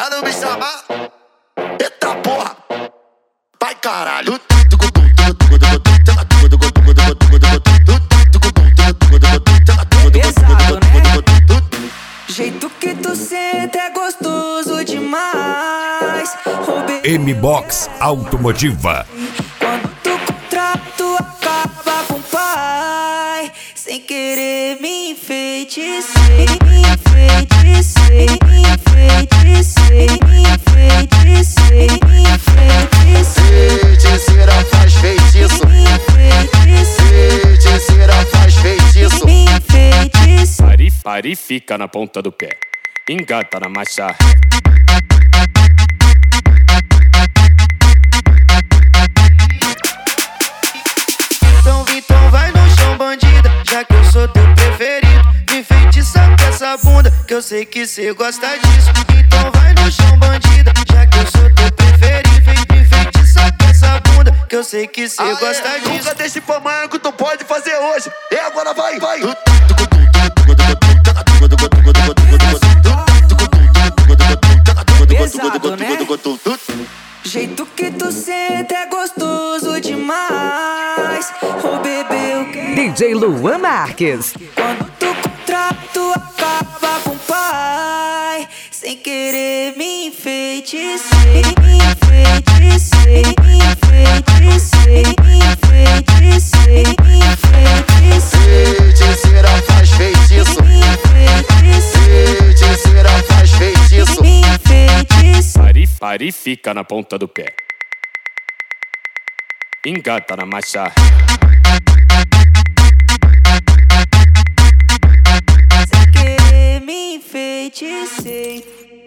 não me chamar, eita porra, vai caralho. Pesado, né? Jeito que tu senta é gostoso demais. M-Box Automotiva. Quando tu contrato acaba com o pai, sem querer me enfeitecei, me enfeitecei, me enfeitecei, me enfeitecei, me enfeitecei. Feiticeira faz feitiço, Me enfeitecei, feiticeira faz feitiço. me enfeitecei. Pare e fica na ponta do pé. Engata na marcha. Então vai no chão, bandida, já que eu sou teu preferido. Me enfeitiça com essa bunda, que eu sei que cê gosta disso. Então vai no chão, bandida, já que eu sou teu preferido. Me enfeitiça com essa bunda, que eu sei que cê gosta disso. Nunca deixe pra amanhã que tu pode fazer hoje. E agora vai, vai. Pesado, né? Jeito que tu senta é gostoso demais. Ô bebê, eu quero. DJ Luan Marques. Quando tu contrato acaba com o pai, sem querer me enfeitecei, me enfeitecei, me enfeitecei, me enfeitecei, me enfeitecei. Feiticeira faz feitiço, Me enfeitecei, feiticeira faz feitiço. me enfeitecei. Pare e fica na ponta do pé. Engata na marcha. Sem querer me enfeitecei.